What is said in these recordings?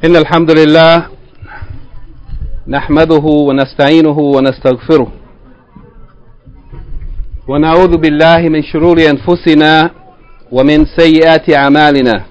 إن الحمد لله نحمده ونستعينه ونستغفره ونعوذ بالله من شرور أنفسنا ومن سيئات أعمالنا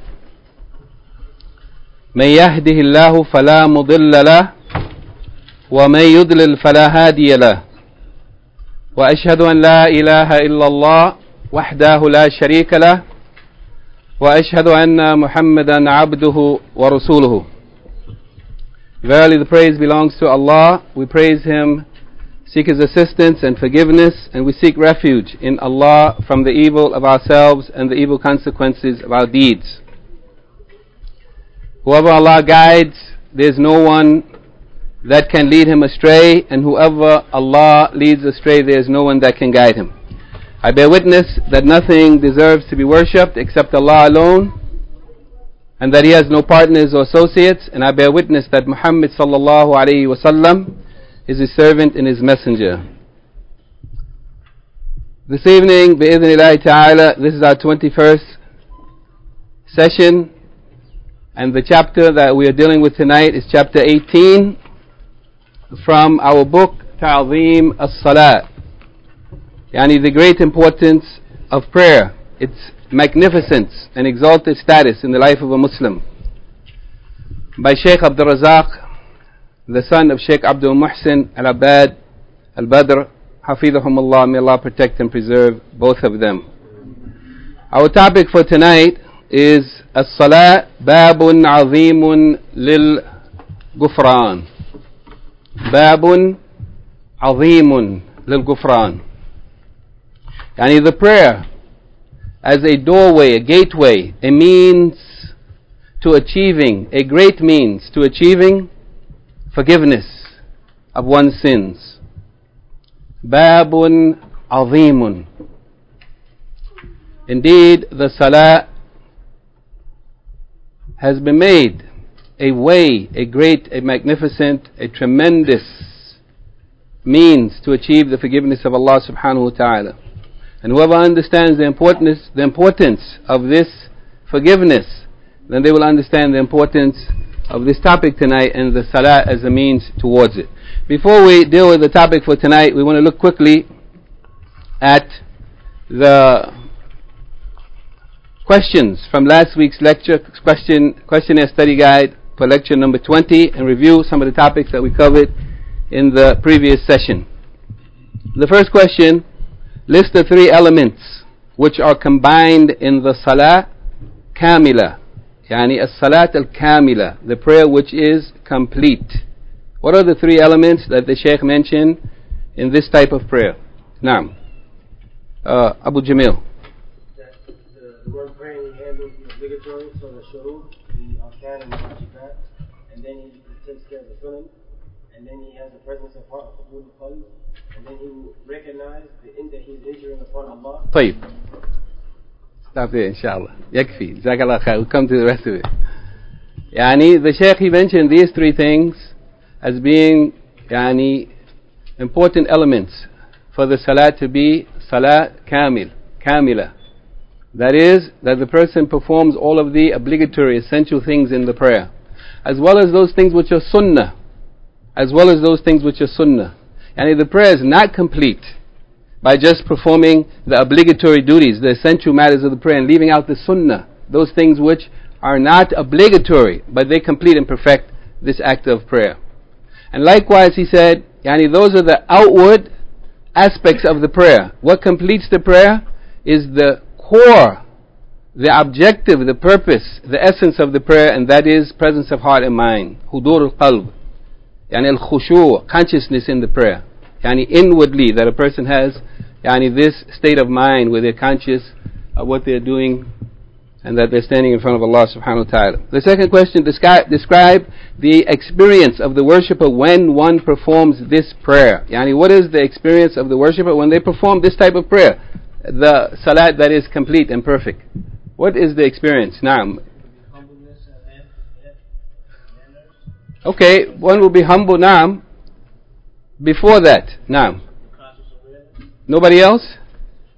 من يهده الله فلا مضل له ومن يضلل فلا هادي له وأشهد أن لا إله إلا الله وحده لا شريك له وأشهد أن محمدا عبده ورسوله. Verily the praise belongs to Allah. We praise Him, seek His assistance and forgiveness, and we seek refuge in Allah from the evil of ourselves and the evil consequences of our deeds. Whoever Allah guides, there is no one that can lead him astray, and whoever Allah leads astray, there is no one that can guide him. I bear witness that nothing deserves to be worshipped except Allah alone, and that He has no partners or associates, and I bear witness that Muhammad sallallahu alayhi wa sallam is His servant and His messenger. This evening, bi'idhnillahi ta'ala, this is our 21st session, and the chapter that we are dealing with tonight is chapter 18 from our book Ta'zeem as-Salat, yani the great importance of prayer, its magnificence and exalted status in the life of a Muslim, by Shaykh Abdul Razak, the son of Shaykh Abdul Muhsin Al-Abad Al-Badr, Hafidhahumullah. May Allah protect and preserve both of them. Our topic for tonight is As-Salat Babun Azimun Lil Gufran. Babun Azimun Lil Gufran. Yani the prayer as a doorway, a gateway, a means to achieving, a great means to achieving forgiveness of one's sins. Babun Azimun. Indeed, the Salah has been made a way, a great, a magnificent, a tremendous means to achieve the forgiveness of Allah subhanahu wa ta'ala. And whoever understands the importance of this forgiveness, then they will understand the importance of this topic tonight and the Salah as a means towards it. Before we deal with the topic for tonight, we want to look quickly at the questions from last week's lecture, questionnaire study guide for lecture number 20, and review some of the topics that we covered in the previous session. The first question: list the three elements which are combined in the Salah Kamila, yani as-Salat al-Kamila, the prayer which is complete. What are the three elements that the Shaykh mentioned in this type of prayer? Naam. Abu Jamil. The word praying, he handles the obligatory, so the shurut, the arkan and the wajibat, and then he takes care of the sunan, and then he has the presence of heart, qabul al-qalb, and then he will recognize that he's injuring upon Allah. طيب. Stop there, inshallah. Yakfi. Jazakallah khair. We'll come to the rest of it. Yani, the Shaykh, he mentioned these three things as being important elements for the Salat to be Salat Kamila. That is, that the person performs all of the obligatory, essential things in the prayer, as well as those things which are sunnah. And the prayer is not complete by just performing the obligatory duties, the essential matters of the prayer, and leaving out the sunnah, those things which are not obligatory, but they complete and perfect this act of prayer. And likewise, he said, those are the outward aspects of the prayer. What completes the prayer is the core, the objective, the purpose, the essence of the prayer, and that is presence of heart and mind, hudur al-qalb. Al-khushu', consciousness in the prayer. Inwardly, that a person has this state of mind where they're conscious of what they're doing and that they're standing in front of Allah subhanahu wa ta'ala. The second question: describe the experience of the worshipper when one performs this prayer. What is the experience of the worshipper when they perform this type of prayer? The salat that is complete and perfect. What is the experience? Naam. Okay, one will be humble, naam. Before that, naam. Nobody else?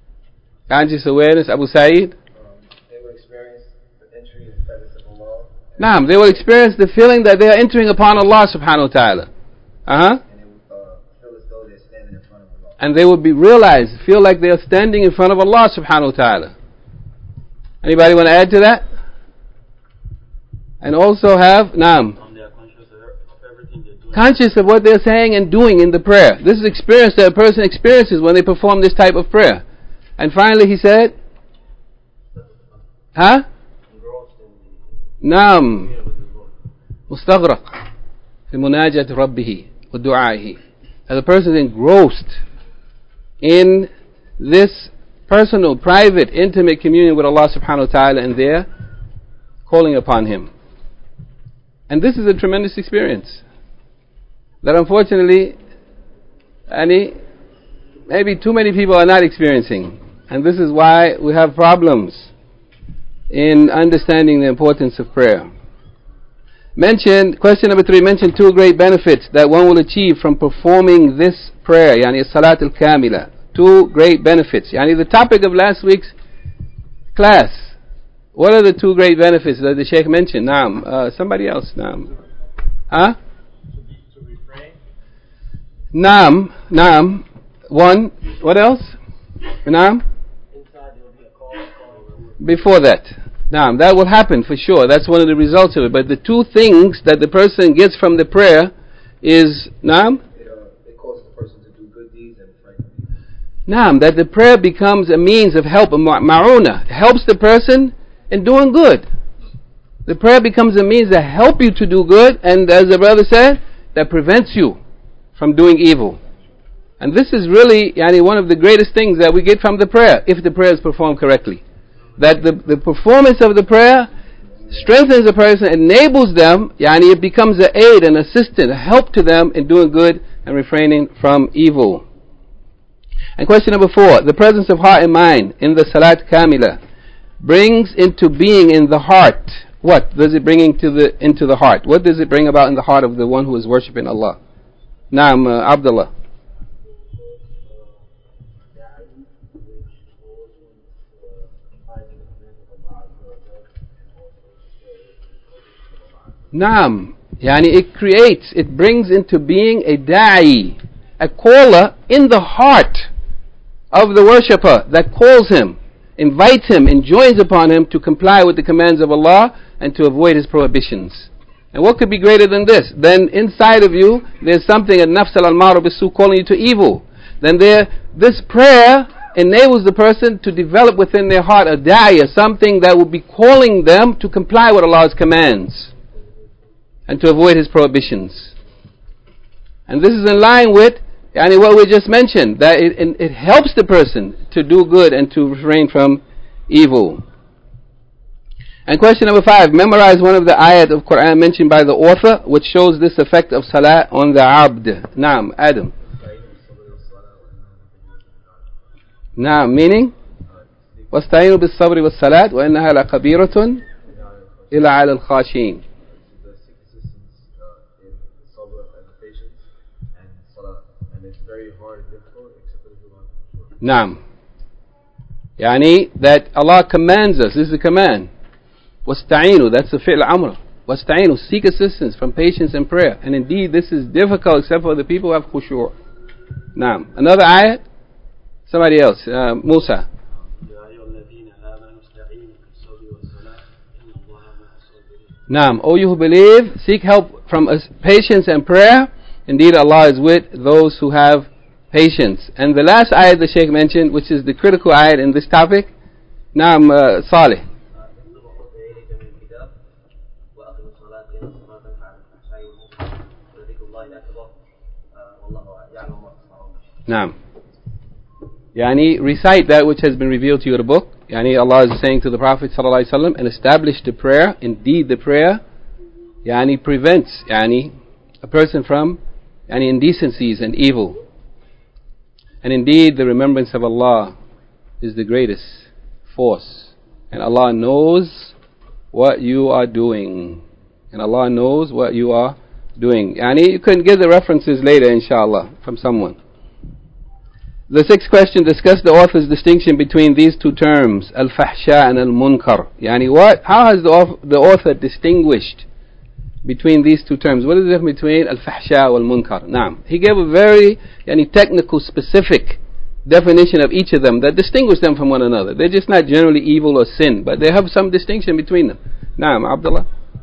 Conscious awareness, Abu Sa'id? They will experience the entry and presence of Allah Naam, they will experience the feeling that they are entering upon Allah subhanahu wa ta'ala. And they would feel as though they're standing in front of Allah. And they will feel like they are standing in front of Allah subhanahu wa ta'ala. Anybody want to add to that? And also have, naam, They are conscious of everything they're doing. conscious of what they're saying and doing in the prayer. This is experience that a person experiences when they perform this type of prayer. And finally he said, huh? نعم مستغرق في مناجاة ربه ودعائه. As a person is engrossed in this personal, private, intimate communion with Allah subhanahu wa ta'ala and their calling upon Him. And this is a tremendous experience that unfortunately maybe too many people are not experiencing. And this is why we have problems in understanding the importance of prayer. Question number 3, mention 2 great benefits that one will achieve from performing this prayer, yani Salat al-Kamila. 2 great benefits. Yani the topic of last week's class. What are the 2 great benefits that the Shaykh mentioned? Naam. Somebody else? Naam. Huh? To refrain. Naam. Naam. 1. What else? Naam. Before that. Now, that will happen for sure. That's one of the results of it. But the 2 things that the person gets from the prayer is, naam? It causes the person to do good deeds and refrain. Naam, that the prayer becomes a means of help, a ma'una. It helps the person in doing good. The prayer becomes a means to help you to do good, and as the brother said, that prevents you from doing evil. And this is really one of the greatest things that we get from the prayer, if the prayer is performed correctly. That the performance of the prayer strengthens the person, enables them, it becomes an aid, an assistant, a help to them in doing good and refraining from evil. And question number 4, the presence of heart and mind in the Salat Kamila brings into being in the heart. What does it bring into the heart? What does it bring about in the heart of the one who is worshipping Allah? Naam, Abdullah. Naam, it brings into being a da'i, a caller in the heart of the worshipper that calls him, invites him, enjoins upon him to comply with the commands of Allah and to avoid His prohibitions. And what could be greater than this? Then inside of you there's something, an-nafs al-amara bis-su, calling you to evil. Then this prayer enables the person to develop within their heart a da'iyah, something that will be calling them to comply with Allah's commands and to avoid His prohibitions. And this is in line with what we just mentioned, that it helps the person to do good and to refrain from evil. And question number 5, memorize one of the ayat of Quran mentioned by the author which shows this effect of salah on the abd. Naam, Adam. Naam, meaning? وَاسْتَعِينُوا بِالصَّبْرِ وَالصَّلَاةِ وَإِنَّهَا لَكَبِيرَةٌ إِلَّا عَلَى الْخَاشِعِينَ. Naam. That Allah commands us, this is a command. وَاسْتَعِينُوا, that's the fi'l amr. وَاسْتَعِينُوا, seek assistance from patience and prayer. And indeed this is difficult except for the people who have khushu'. Naam. Another ayat? Somebody else, Musa. Naam. O you who believe, seek help from patience and prayer. Indeed Allah is with those who have patience. And the last ayat the Shaykh mentioned, which is the critical ayat in this topic. Naam, Salih. Naam. Recite that which has been revealed to you in the book. Allah is saying to the Prophet ﷺ, and establish the prayer. Indeed the prayer prevents a person from indecencies and evil. And indeed the remembrance of Allah is the greatest force. And Allah knows what you are doing. And Allah knows what you are doing. You can get the references later inshallah from someone. The sixth question, discuss the author's distinction between these two terms, al-fahsha and al-munkar. How has the author distinguished between these two terms? What is the difference between al-fahsha and al-munkar? Naam. He gave a very technical, specific definition of each of them that distinguish them from one another. They're just not generally evil or sin, but they have some distinction between them. Naam, Abdullah.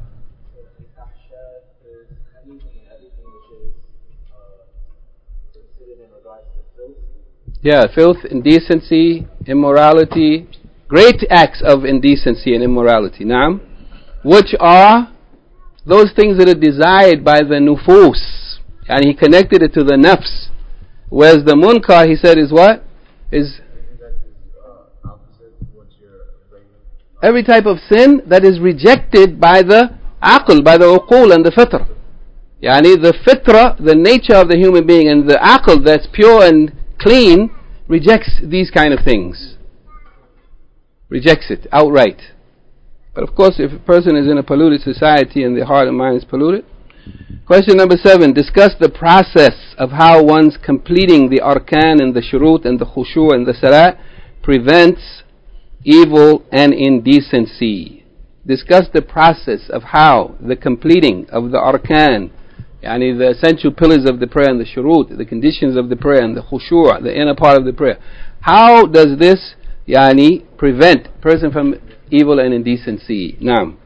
Yeah, filth, indecency, immorality, great acts of indecency and immorality. Naam. Which are those things that are desired by the nufus. And he connected it to the nafs. Whereas the munkar, he said, is what? Is every type of sin that is rejected by the aql, by the uqul and the fitr. Yani the fitra, the nature of the human being, and the aql that's pure and clean, rejects these kind of things. Rejects it outright. But of course, if a person is in a polluted society and their heart and mind is polluted. Question number 7. Discuss the process of how one's completing the arkan and the shurut and the khushu' and the salat prevents evil and indecency. Discuss the process of how the completing of the arkan, yani the essential pillars of the prayer and the shurut, the conditions of the prayer and the khushu', the inner part of the prayer. How does this prevent a person from evil and indecency? Naam.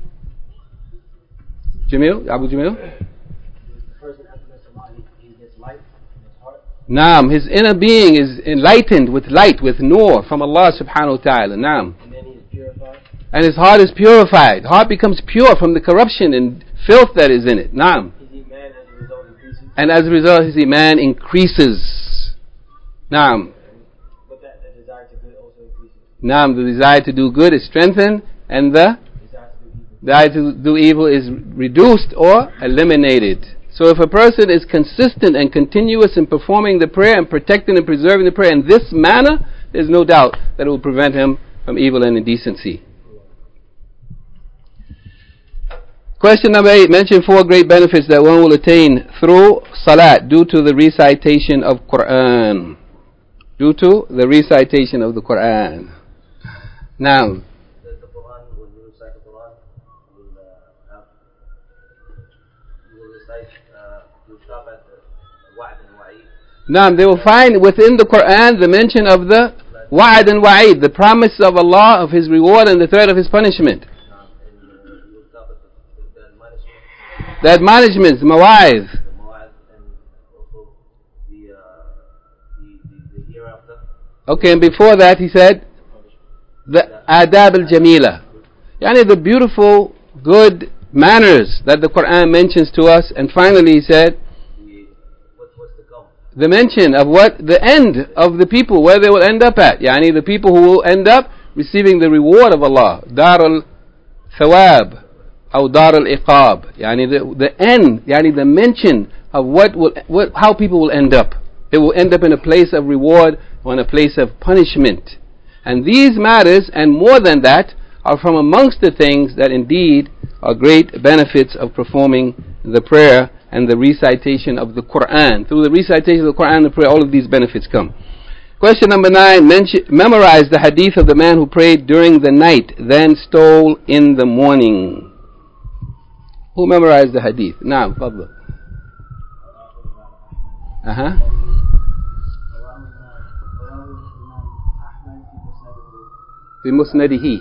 Jamil? Abu Jamil? The person after the salah, he gets light in his heart. Naam. His inner being is enlightened with light, with nur from Allah subhanahu wa ta'ala. Naam. And then he is purified. And his heart is purified. Heart becomes pure from the corruption and filth that is in it. Naam. And as a result, his iman increases. Naam. But the desire to good also increases. Naam, the desire to do good is strengthened, and the desire to do evil is reduced or eliminated. So if a person is consistent and continuous in performing the prayer and protecting and preserving the prayer in this manner, there's no doubt that it will prevent him from evil and indecency. Question number 8. Mention 4 great benefits that one will attain through salat due to the recitation of Quran. Due to the recitation of the Quran. Now, The Quran, when you recite the Quran, you will recite, you stop at the wa'd and wa'id. now they will find within the Quran the mention of the wa'd and wa'id, the promise of Allah of His reward and the threat of His punishment. The admonishments, the mawa'idh. And also the hereafter. Okay, and before that he said the adab al-jamila, yani the beautiful, good manners that the Quran mentions to us. And finally he said What's to come? the mention of what the end of the people, where they will end up at, yani the people who will end up receiving the reward of Allah, dar al-thawab or dar al-iqab, yani the end, yani the mention of how people will end up. They will end up in a place of reward or in a place of punishment. And these matters, and more than that, are from amongst the things that indeed are great benefits of performing the prayer and the recitation of the Quran. Through the recitation of the Quran and the prayer, all of these benefits come. Question number 9. Memorize the hadith of the man who prayed during the night, then stole in the morning. Who memorized the hadith? Naam, fadl. في مسنده.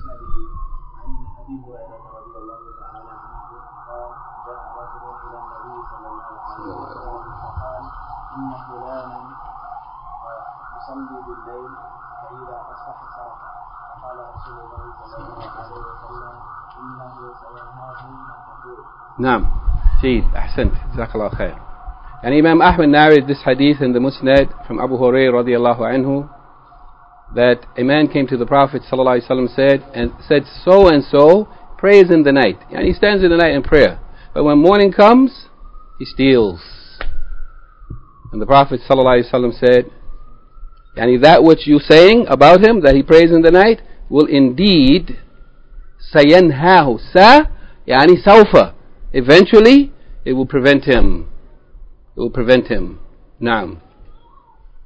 نعم جيد أحسنت جزاك الله خير. And Imam Ahmad narrated this hadith in the Musnad from Abu Hurairah radiallahu anhu, that a man came to the Prophet sallallahu alaihi wasallam and said so and so prays in the night, and he stands in the night in prayer, but when morning comes he steals. And the Prophet sallallahu alaihi wasallam said, yani that which you saying about him, that he prays in the night, will indeed sayanhahu yani sawfa, eventually it will prevent him. It will prevent him. Naam.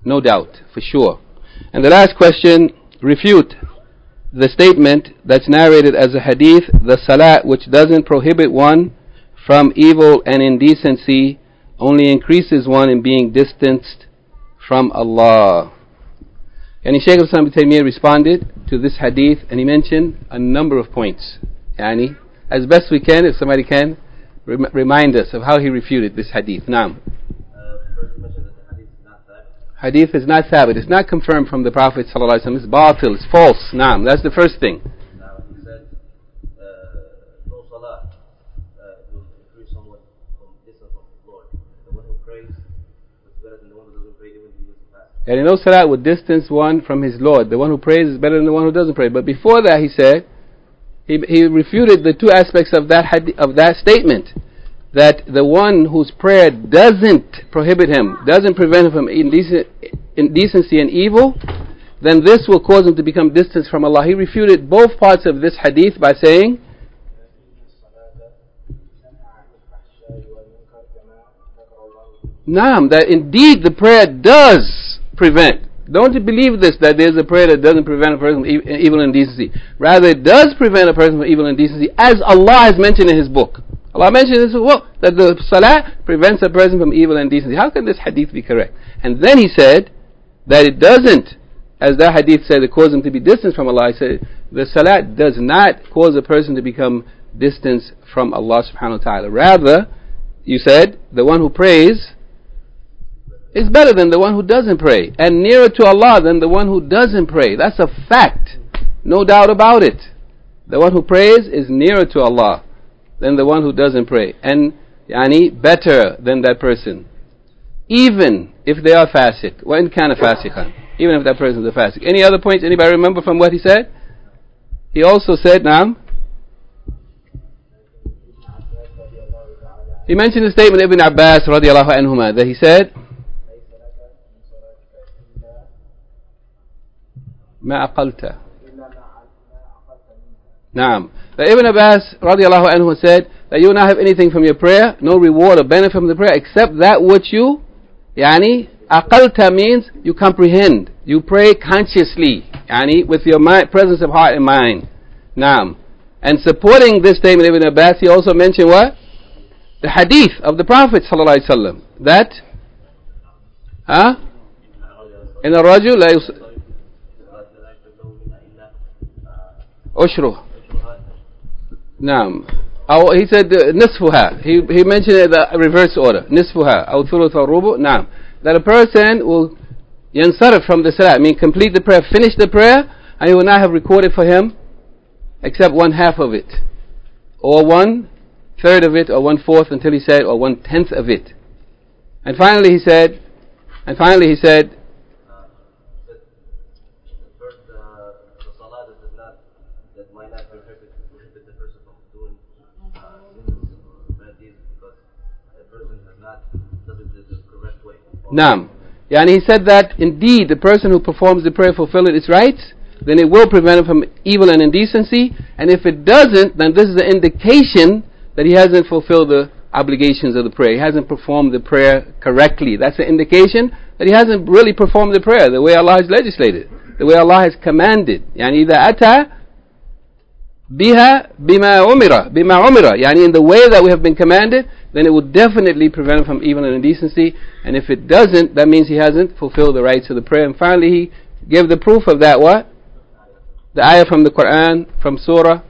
No doubt, for sure. And the last question, refute the statement that's narrated as a hadith, the salat which doesn't prohibit one from evil and indecency only increases one in being distanced from Allah. And Shaykh al-Islam ibn Taymiyyah responded to this hadith and he mentioned a number of points. As best we can, if somebody can, remind us of how he refuted this hadith. Naam. First you mentioned that the hadith is not that. Hadith is not thabit. It's not confirmed from the Prophet ﷺ. It's batil. It's false. Naam. That's the first thing. Now he said, no salah will increase someone from distance from his Lord. The one who prays is better than the one who doesn't pray, even if he doesn't fast. And no salat would distance one from his Lord. The one who prays is better than the one who doesn't pray. But before that, he said, he refuted the two aspects of that statement. That the one whose prayer doesn't prohibit him, doesn't prevent him from indecency and evil, then this will cause him to become distant from Allah. He refuted both parts of this hadith by saying, Naam, that indeed the prayer does prevent. Don't you believe this, that there's a prayer that doesn't prevent a person from evil and indecency. Rather, it does prevent a person from evil and indecency, as Allah has mentioned in His book. Allah mentioned in His book that the salah prevents a person from evil and indecency. How can this hadith be correct? And then He said that it doesn't, as that hadith said, it caused him to be distant from Allah. He said the salah does not cause a person to become distant from Allah subhanahu wa ta'ala. Rather, you said, the one who prays is better than the one who doesn't pray, and nearer to Allah than the one who doesn't pray. That's a fact, no doubt about it. The one who prays is nearer to Allah than the one who doesn't pray, and better than that person, even if they are fasiq. وَإِنْ كَانَ فَاسِقًا, even if that person is a fasiq. Any other points anybody remember from what he said? He also said, Naam, he mentioned the statement of Ibn Abbas radiallahu anhuma, that he said, ما أقلت. Naam. That Ibn Abbas radiallahu anhu said that you will not have anything from your prayer, no reward or benefit from the prayer, except that which you, aqalta means you comprehend. You pray consciously, with your presence of heart and mind. Naam. And supporting this statement of Ibn Abbas, he also mentioned what? The hadith of the Prophet sallallahu alaihi wasallam, that in a rajul la أشره. نعم. He said نصفها. He mentioned it the reverse order. نصفها أو ثلث الربع. نعم. That a person will ينصرف from the salah, complete the prayer, finish the prayer, and he will not have recorded for him except 1/2 of it, or 1/3 of it, or 1/4, until he said, or 1/10 of it. And finally he said, Naam. He said that indeed the person who performs the prayer fulfilling its rights, then it will prevent him from evil and indecency, and if it doesn't, then this is an indication that he hasn't fulfilled the obligations of the prayer. He hasn't performed the prayer correctly. That's an indication that he hasn't really performed the prayer the way Allah has legislated, the way Allah has commanded. إذا أتى بها بما عمر, in the way that we have been commanded, then it will definitely prevent him from evil and indecency. And if it doesn't, that means he hasn't fulfilled the rights of the prayer. And finally he gave the proof of that, what? The ayah from the Quran, from Surah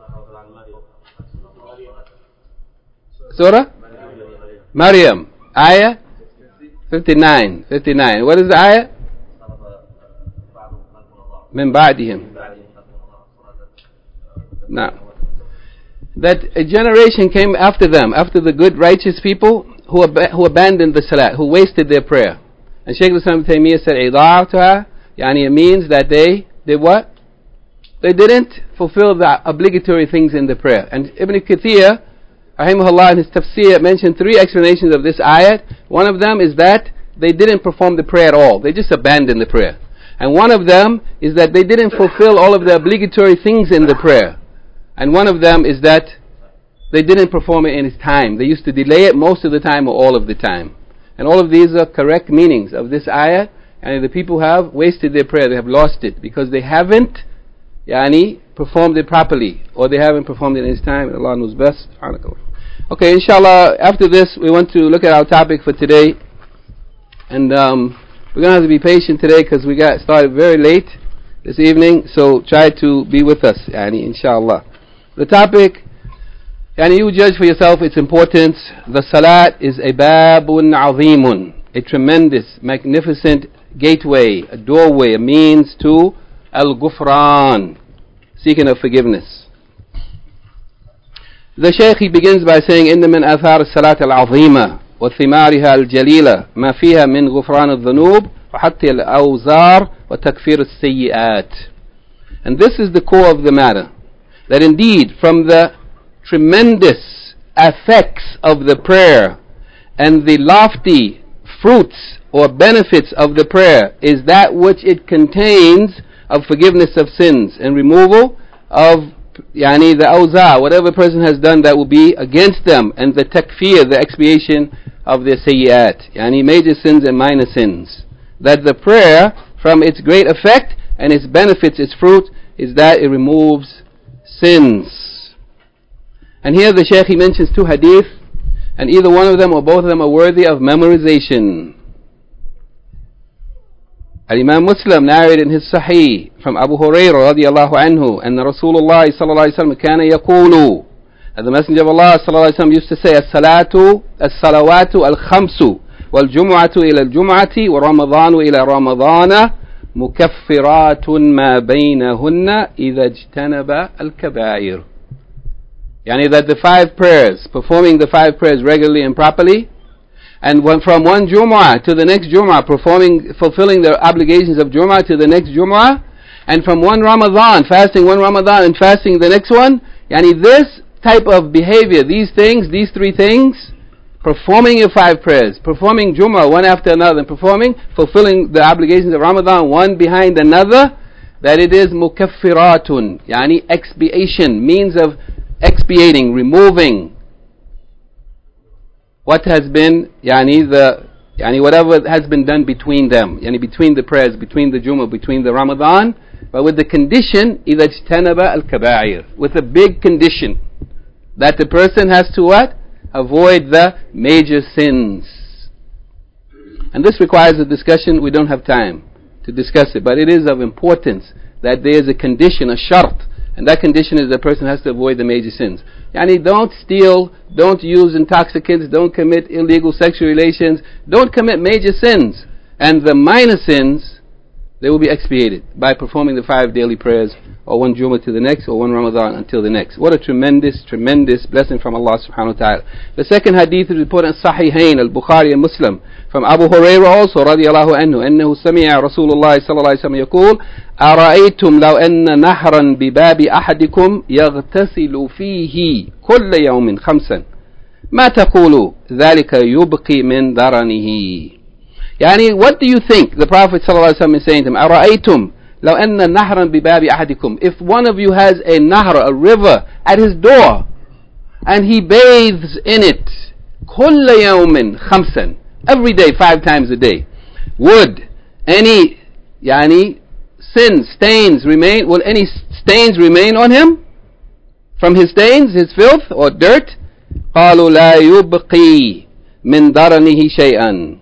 Maryam, ayah 59. What is the ayah? من بعدهم. Now, that a generation came after them, after the good righteous people who abandoned the salat, who wasted their prayer. And Shaykh al-Islam ibn Taymiyyah said, إِضَاعَتُهَا, it means that they did what? They didn't fulfill the obligatory things in the prayer. And Ibn Kathir, rahimahullah, in his tafsir, mentioned 3 explanations of this ayat. One of them is that they didn't perform the prayer at all. They just abandoned the prayer. And one of them is that they didn't fulfill all of the obligatory things in the prayer. And one of them is that they didn't perform it in its time. They used to delay it most of the time or all of the time. And all of these are correct meanings of this ayah. and the people have wasted their prayer, they have lost it, because they haven't performed it properly, or they haven't performed it in His time, and Allah knows best. Okay, inshallah, after this we want to look at our topic for today, and we're going to have to be patient today because we got started very late this evening, so try to be with us, inshallah. The topic, you judge for yourself its importance. The salat is a babun azimun, a tremendous, magnificent gateway, a doorway, a means to al-ghufran, seeking of forgiveness. The Shaykh, he begins by saying, إن من آثار الصلاة العظيمة وثمارها الجليلة ما فيها من غفران الذنوب وحتى الأوزار وتكفير السيئات. And this is the core of the matter, that indeed from the tremendous effects of the prayer and the lofty fruits or benefits of the prayer is that which it contains of forgiveness of sins and removal of the awza, whatever person has done that will be against them, and the takfir, the expiation of their sayyi'at, major sins and minor sins. That the prayer, from its great effect and its benefits, its fruit, is that it removes sins. And here the Shaykh, he mentions two hadith, and either one of them or both of them are worthy of memorization. Imam Muslim narrated in his Sahih from Abu Hurairah radiyallahu anhu, and Rasulullah sallallahu alayhi wa sallam kana yaqulu, and the Messenger of Allah sallallahu alayhi wa sallam used to say, as-salawatu al-khamsu wal-jum'atu ila al-jum'ati wa ramadanu ila ramadana mukaffiratun ma baynahunna idha ijtanaba al-kaba'ir. That the five prayers, performing the five prayers regularly and properly, and from one Jumu'ah to the next Jumu'ah, fulfilling the obligations of Jumu'ah to the next Jumu'ah, and from one Ramadan, fasting one Ramadan and fasting the next one, this type of behavior, these three things, performing your five prayers, performing Jumu'ah one after another, and fulfilling the obligations of Ramadan one behind another, that it is mukaffiratun, expiation, means of expiating, removing what has been, whatever has been done between them, between the prayers, between the Jummah, between the Ramadan, but with the condition, إِذَا اجْتَنَبَ الْكَبَائِرِ, with a big condition, that the person has to what? Avoid the major sins. And this requires a discussion. We don't have time to discuss it, but it is of importance that there is a condition, a shart, and that condition is the person has to avoid the major sins. Don't steal, don't use intoxicants, don't commit illegal sexual relations, don't commit major sins. And the minor sins, they will be expiated by performing the five daily prayers, or one Jummah to the next, or one Ramadan until the next. What a tremendous, tremendous blessing from Allah subhanahu wa ta'ala. The second hadith is reported in Sahihain, al-Bukhari and Muslim, from Abu Hurairah also, radiyallahu anhu, أنه سمع رسول الله صلى الله عليه وسلم يقول أرأيتم لو أن نهرا بباب أحدكم يغتسل فيه كل يوم 5 ما تقول ذلك يبقي من درنه. What do you think? The Prophet صلى الله عليه وسلم is saying to him, أرأيتم لو أن نهرا بباب أحدكم, if one of you has a nahr, a river, at his door, and he bathes in it كل يوم 5, every day, 5 times a day, would any sins, stains remain? Will any stains remain on him from his stains, his filth or dirt? قالوا لا يبقي من درنه شيئا.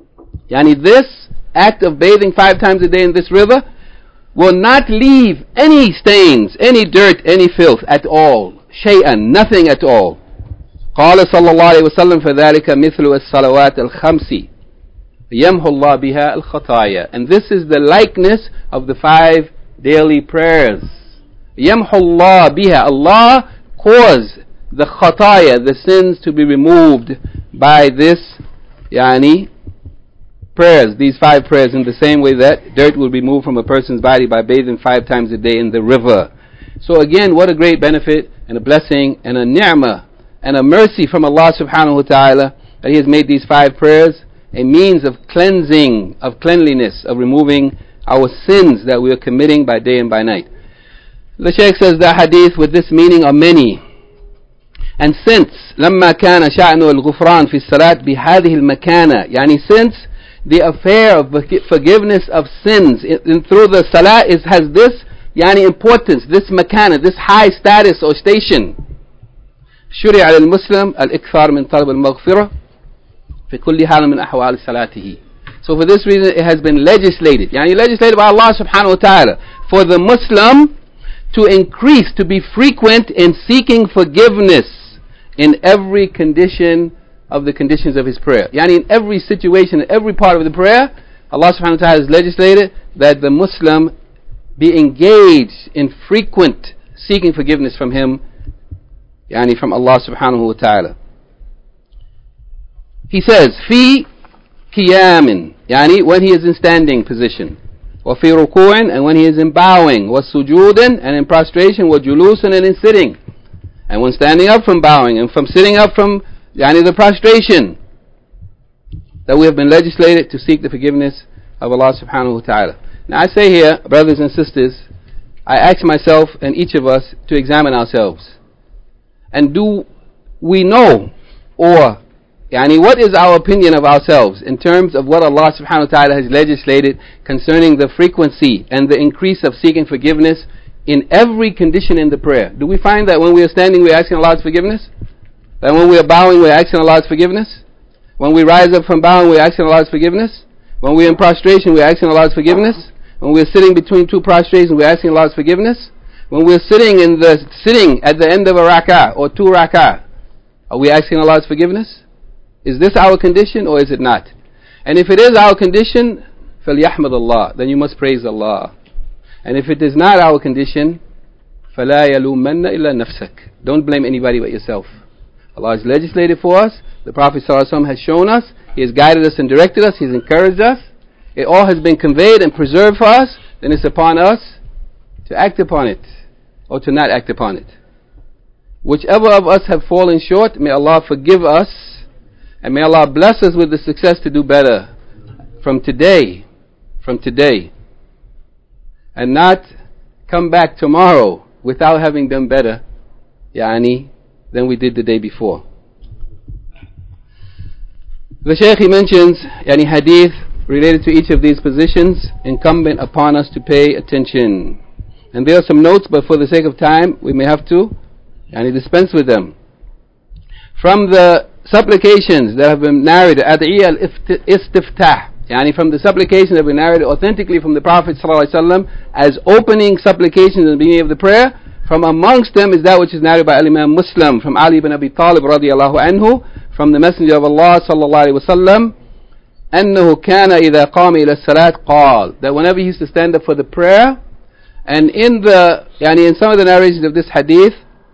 This act of bathing 5 times a day in this river will not leave any stains, any dirt, any filth at all. شيئا, nothing at all. قال صلى الله عليه وسلم فذلك مثل الصلوات الخمس يمحو الله بها الخطايا. And this is the likeness of the 5 daily prayers. يمحو الله بها, Allah caused the khataya, the sins, to be removed by this prayers, these 5 prayers, in the same way that dirt will be removed from a person's body by bathing 5 times a day in the river. So again, what a great benefit and a blessing and a ni'mah and a mercy from Allah subhanahu wa ta'ala, that He has made these 5 prayers a means of cleansing, of cleanliness, of removing our sins that we are committing by day and by night. The Shaykh says the hadith with this meaning are many. And since لما كان شأن الغفران في الصلاة بهذه المكانة, since the affair of forgiveness of sins through the salah has this importance, this makana, this high status or station. شرع للمسلم الإكثار من طلب المغفرة في كل حال من أحوال صلاته. So for this reason it has been legislated, legislated by Allah subhanahu wa ta'ala, for the Muslim to increase, to be frequent in seeking forgiveness in every condition of the conditions of his prayer. In every situation, in every part of the prayer, Allah subhanahu wa ta'ala has legislated that the Muslim be engaged in frequent seeking forgiveness from him, from Allah subhanahu wa ta'ala. He says, fi qiyamin, when he is in standing position, wa fi ruku'in, and when he is in bowing, wa sujudin, and in prostration, wa julusin, and in sitting, and when standing up from bowing, and from sitting up from the prostration, that we have been legislated to seek the forgiveness of Allah subhanahu wa ta'ala. Now I say here, brothers and sisters, I ask myself and each of us to examine ourselves. And do we know, or what is our opinion of ourselves in terms of what Allah subhanahu wa ta'ala has legislated concerning the frequency and the increase of seeking forgiveness in every condition in the prayer? Do we find that when we are standing we are asking Allah's forgiveness? That when we are bowing we are asking Allah's forgiveness? When we rise up from bowing we are asking Allah's forgiveness? When we are in prostration we are asking Allah's forgiveness? When we are sitting between two prostrations we are asking Allah's forgiveness? When we are sitting at the end of a rak'ah or two rak'ah, are we asking Allah's forgiveness? Is this our condition or is it not? And if it is our condition, فَلْيَحْمَدَ اللَّهِ, then you must praise Allah. And if it is not our condition, فَلَا يَلُومَنَّ إِلَّا نَفْسَكَ, don't blame anybody but yourself. Allah has legislated for us, the Prophet ﷺ has shown us, He has guided us and directed us, He has encouraged us, it all has been conveyed and preserved for us, then it's upon us to act upon it or to not act upon it. Whichever of us have fallen short, may Allah forgive us, and may Allah bless us with the success to do better from today, and not come back tomorrow without having done better than we did the day before. The Shaykh, he mentions hadith related to each of these positions, incumbent upon us to pay attention. And there are some notes, but for the sake of time we may have to dispense with them. From the supplications that have been narrated, Ad'iya al-Istiftah, from the supplications that have been narrated authentically from the Prophet ﷺ as opening supplications in the beginning of the prayer, from amongst them is that which is narrated by Imam Muslim from Ali ibn Abi Talib radiyallahu anhu, from the Messenger of Allah sallallahu alayhi wa sallam, أنه كان إذا قام إلى الصلاة قال, that whenever he used to stand up for the prayer, and in some of the narrations of this hadith,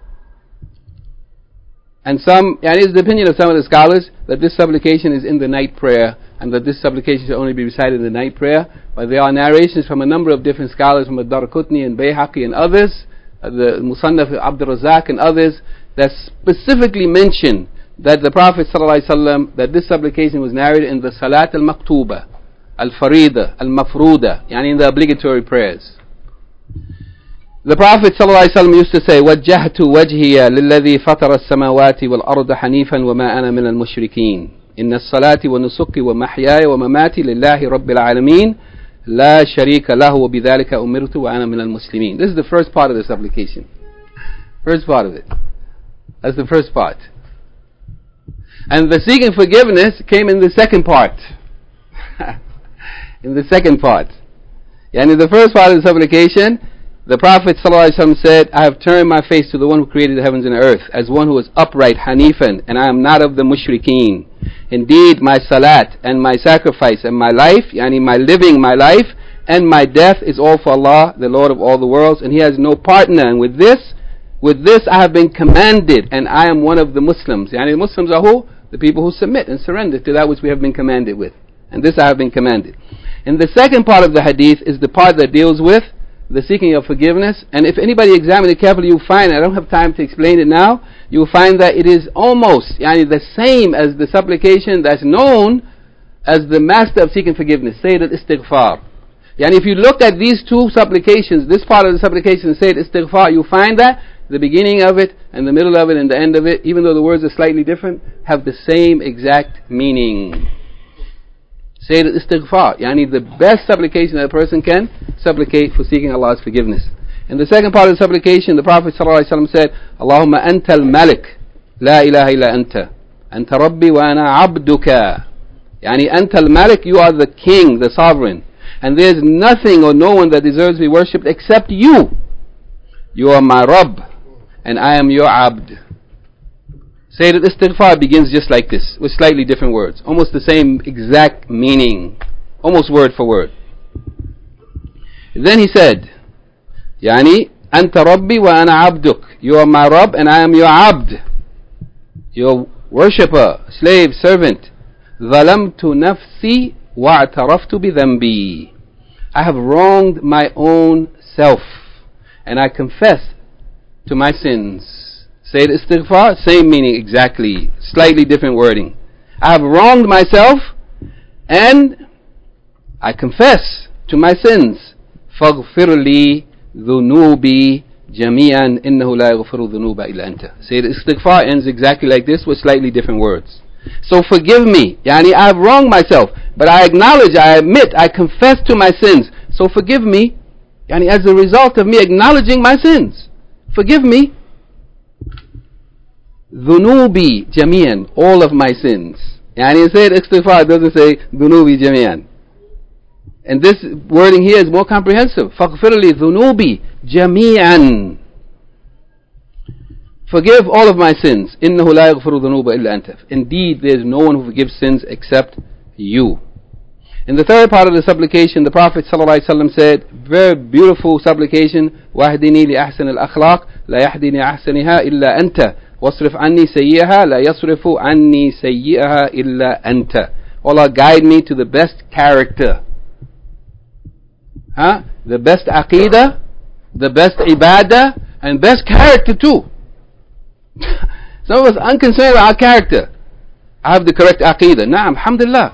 and it's the opinion of some of the scholars that this supplication is in the night prayer, and that this supplication should only be recited in the night prayer. But there are narrations from a number of different scholars, from Ad-Darqutni and Bayhaqi and others, the Musannaf Abdul Razak and others, that specifically mention that the Prophet ﷺ, that this supplication was narrated in the Salat al-Maktuba, al-Farida, al-Mafruda, in the obligatory prayers. The Prophet ﷺ used to say, وَجَّهْتُ وَجْهِيَ لِلَّذِي فَطَرَ السَّمَاوَاتِ وَالْأَرْضَ حَنِيفًا وَمَا أَنَا مِنَ الْمُشْرِكِينَ إِنَّ الصَّلَاةِ وَنُسُكِّ وَمَحْيَايَ وَمَمَاتِي لِلَّهِ رَبِّ الْعَالَمِينَ لَا شَرِيكَ لَهُ وَبِذَلِكَ أُمِرْتُ وَأَنَا مِنَ الْمُسْلِمِينَ. This is the first part of the supplication. First part of it. That's the first part. And the seeking forgiveness came in the second part. In the second part. And in the first part of the supplication, the Prophet ﷺ said, I have turned my face to the one who created the heavens and the earth, as one who is upright, Hanifan, and I am not of the mushrikeen. Indeed, my salat and my sacrifice and my life, my living, my life, and my death is all for Allah, the Lord of all the worlds, and He has no partner. And with this I have been commanded, and I am one of the Muslims. The Muslims are who? The people who submit and surrender to that which we have been commanded with. And this I have been commanded. And the second part of the hadith is the part that deals with the seeking of forgiveness. And if anybody examines it carefully, you'll find, I don't have time to explain it now, you'll find that it is almost the same as the supplication that's known as the master of seeking forgiveness, Sayyid al-Istighfar. If you look at these two supplications, this part of the supplication, Sayyid al-Istighfar, you'll find that the beginning of it and the middle of it and the end of it, even though the words are slightly different, have the same exact meaning. Say the istighfar. Yani the best supplication that a person can supplicate for seeking Allah's forgiveness. In the second part of the supplication, the Prophet ﷺ said, Allahumma anta al-malik, la ilaha illa anta. Anta rabbi wa ana abduka. Yani anta al-malik, you are the king, the sovereign. And there's nothing or no one that deserves to be worshipped except you. You are my Rabb, and I am your abd. Say that istighfar begins just like this, with slightly different words. Almost the same exact meaning. Almost word for word. Then he said, Yani, Anta Rabbi wa ana abduk. You are my Rabb and I am your abd. Your worshipper, slave, servant. ظَلَمْتُ نَفْسِي وَاعْتَرَفْتُ بِذَنْبِي. I have wronged my own self and I confess to my sins. Say the istighfar, same meaning exactly, slightly different wording. I have wronged myself and I confess to my sins. فَاغْفِرْ لِي ذُنُوبِي جَمِيعًا إِنَّهُ لَا يَغْفِرُ الذُّنُوبَ إِلَّا أَنْتَ. Say the istighfar ends exactly like this with slightly different words. So forgive me, yani I have wronged myself, but I acknowledge, I admit, I confess to my sins. So forgive me, yani as a result of me acknowledging my sins. Forgive me. ذُنُوبِي جَمِيعًا, all of my sins. Yani it said istighfar, it doesn't say ذُنُوبِي جَمِيعًا. And this wording here is more comprehensive. فَاغْفِرْ لِي ذُنُوبِي جَمِيعًا. Forgive all of my sins. إِنَّهُ لَا يَغْفِرُ الذُّنُوبَ إِلَّا أَنْتَ. Indeed, there is no one who forgives sins except you. In the third part of the supplication, the Prophet ﷺ said, very beautiful supplication, وَاهْدِنِي لِأَحْسَنِ الْأَخْلَاقِ لَا يَهْدِنِي أَحْسَنِهَا إِلَّا أَنْتَ وَاصْرِفْ عَنِّي سَيِّئَهَا لَا يَصْرِفُ عَنِّي سَيِّئَهَا إِلَّا أَنْتَ. Allah, guide me to the best character. The best aqidah, the best ibadah, and best character too. Some of us are unconcerned about our character. I have the correct aqidah. Naam, alhamdulillah.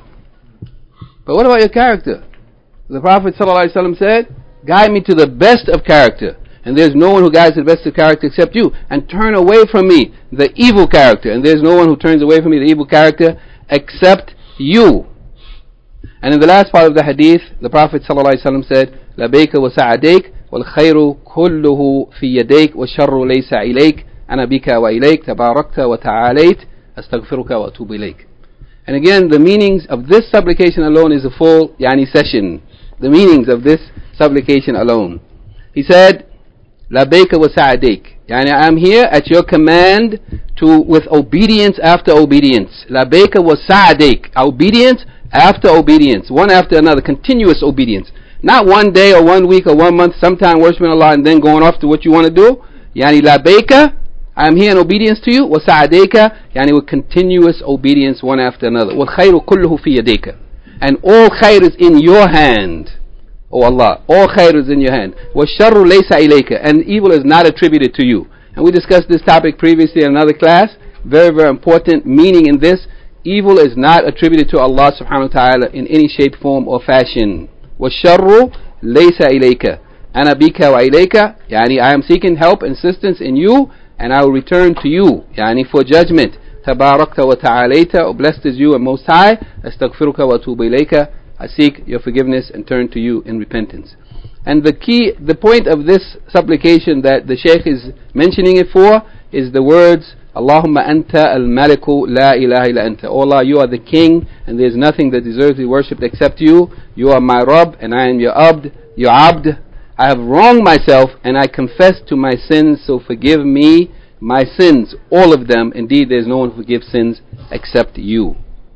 But what about your character? The Prophet ﷺ said, guide me to the best of character. And there's no one who guides to the best of character except you. And turn away from me the evil character. And there's no one who turns away from me the evil character except you. And in the last part of the hadith, the Prophet ﷺ said, لَبَيْكَ وَسَعَدَيْكَ وَالْخَيْرُ كُلُّهُ فِي يَدَيْكَ وَالشَّرُّ لَيْسَ إِلَيْكَ أَنَا بِكَ وَإِلَيْكَ تَبَارَكْتَ وَتَعَالَيْتَ أَسْتَغْفِرُكَ وَأَتُوبُ إِلَيْكَ. And again, the meanings of this supplication alone is a full session. The meanings of this supplication alone. He said, لَبَيْكَ وَسَعَدَيْكَ. I am here at your command with obedience after obedience. لَبَيْكَ وَسَعَدَيْكَ. Obedience after obedience, one after another, continuous obedience. Not one day or 1 week or 1 month, sometime worshiping Allah and then going off to what you want to do. Yani labayka, I am here in obedience to you. Wasa'adayka, yani with continuous obedience one after another. Wal khayru kulluhu fi yadayka. And all khayr is in your hand. Oh Allah, all khayr is in your hand. Wa sharru laysa ilayka. And evil is not attributed to you. And we discussed this topic previously in another class. Very, very important meaning in this. Evil is not attributed to Allah subhanahu wa ta'ala in any shape, form or fashion. وَالشَّرُّ لَيْسَ إِلَيْكَ أَنَا بِكَ وَإِلَيْكَ. Yani I am seeking help and assistance in you and I will return to you. Yani for judgment. تَبَارَكْتَ وَتَعَالَيْتَ. O blessed is you and most high. أَسْتَغْفِرُكَ وَأَتُوبُ إِلَيْكَ. I seek your forgiveness and turn to you in repentance. And the point of this supplication that the Shaykh is mentioning it for is the words, Allahumma anta al-maliku la ilaha illa anta. Oh Allah, you are the king and there is nothing that deserves to be worshipped except you. You are my Rabb and I am your abd. I have wronged myself and I confess to my sins, so forgive me my sins, all of them. Indeed, there is no one who forgives sins except you.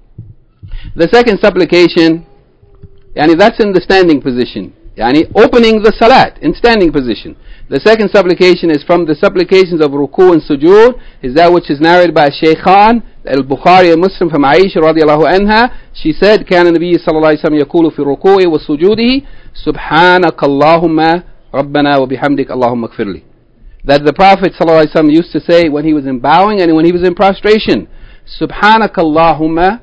The second supplication, that's in the standing position. Opening the salat in standing position. The second supplication is from the supplications of ruku and sujood, is that which is narrated by Shaykhan, Al-Bukhari and Muslim from Aisha radiallahu anha. She said, كان النبي صلى الله عليه وسلم يقول في ركوعه وسجوده سبحانك اللهم ربنا وبحمدك اللهم اغفر لي. That the Prophet صلى الله عليه وسلم used to say when he was in bowing and when he was in prostration, سبحانك اللهم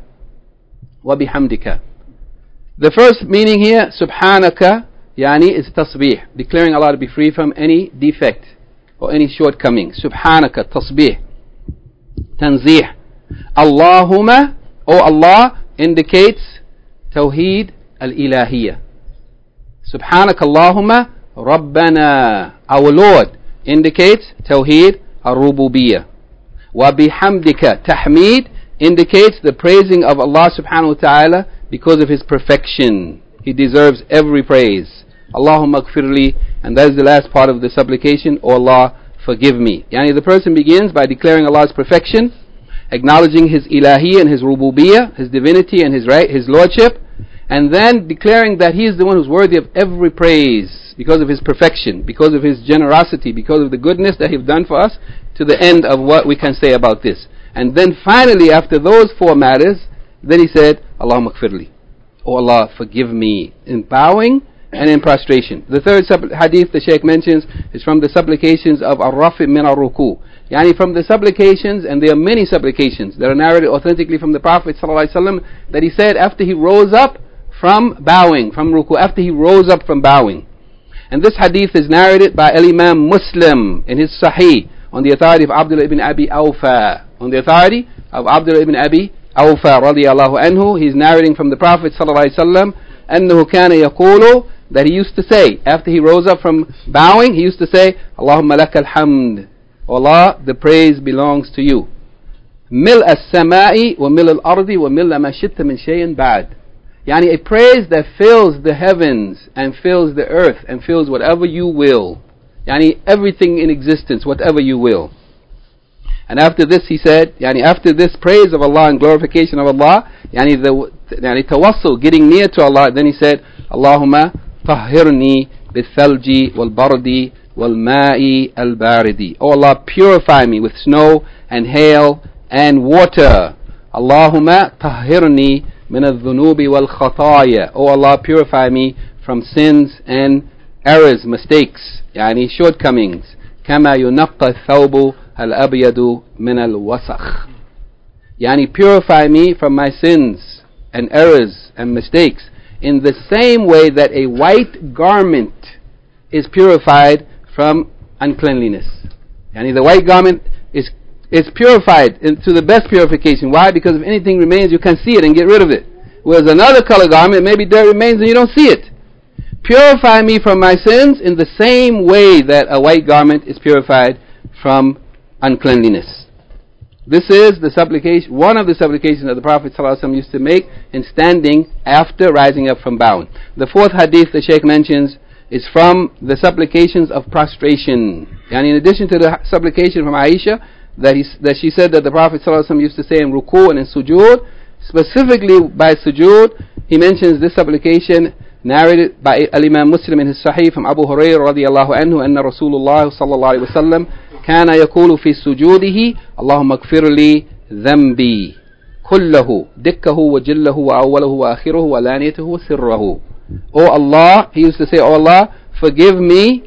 وبحمدك. The first meaning here, subhanaka, is tasbih, declaring Allah to be free from any defect or any shortcoming. Subhanaka, tasbih, tanzih. Allahumma, O Allah, indicates Tawheed al-Ilahiyya. Subhanak Allahumma Rabbana. Our Lord indicates Tawheed al-Rububiyyah. Wa bihamdika. Tahmeed indicates the praising of Allah subhanahu wa ta'ala because of His perfection. He deserves every praise. Allahumma gfirli. And that is the last part of the supplication. O Allah, forgive me. Yani the person begins by declaring Allah's perfection, acknowledging His Ilahiyya and His Rububiyyah, His divinity and His right, His lordship, and then declaring that He is the one who's worthy of every praise because of His perfection, because of His generosity, because of the goodness that He has done for us, to the end of what we can say about this. And then finally, after those four matters, then he said, Allahumma gfirli. Oh Allah, forgive me, in bowing and in prostration. The third hadith the Shaykh mentions is from the supplications of Ar-Rafi min Ar-Ruku. Yani from the supplications, and there are many supplications that are narrated authentically from the Prophet ﷺ, that he said after he rose up from bowing, from ruku, after he rose up from bowing. And this hadith is narrated by Imam Muslim in his Sahih, on the authority of Abdullah ibn Abi Awfa. On the authority of Abdullah ibn Abi Awfa radiyallahu anhu, he's narrating from the Prophet ﷺ, أنه كان يقول, that he used to say, after he rose up from bowing, he used to say, Allahumma lakal hamd. Allah, the praise belongs to you. Mil as-samai wa mil al-ardi wa mil ma shitta min shay'in ba'd. Yani a praise that fills the heavens and fills the earth and fills whatever you will. Yani everything in existence, whatever you will. And after this he said, yani after this praise of Allah and glorification of Allah, yani tawassul, getting near to Allah, then he said, Allahumma tahhirni bithalji wal bardi wal ma'i al baridi. Oh Allah, purify me with snow and hail and water. Allahumma tahhirni min al-dhunubi wal khataya. Oh Allah, purify me from sins and errors, mistakes, yani shortcomings. Kama yunaqqa thawbu al-abyadu min al-wasakh. Yani purify me from my sins and errors and mistakes in the same way that a white garment is purified from uncleanliness. Yani the white garment is purified to the best purification. Why? Because if anything remains, you can see it and get rid of it. Whereas another color garment, maybe dirt remains and you don't see it. Purify me from my sins in the same way that a white garment is purified from uncleanliness. This is the supplication, one of the supplications that the Prophet ﷺ used to make in standing after rising up from bowing. The fourth hadith the Shaykh mentions is from the supplications of prostration. And in addition to the supplication from Aisha, that she said that the Prophet ﷺ used to say in ruku and in sujood, specifically by sujood, he mentions this supplication narrated by Imam Muslim in his Sahih from Abu Hurairah radiyallahu anhu, anna Rasulullah sallallahu alayhi wa sallam كان يقول في سجوده اللهم اغفر لي ذنبي كله دكه وجله وأوله وآخره وعلانيته وسره. Oh Allah, he used to say, Oh Allah, forgive me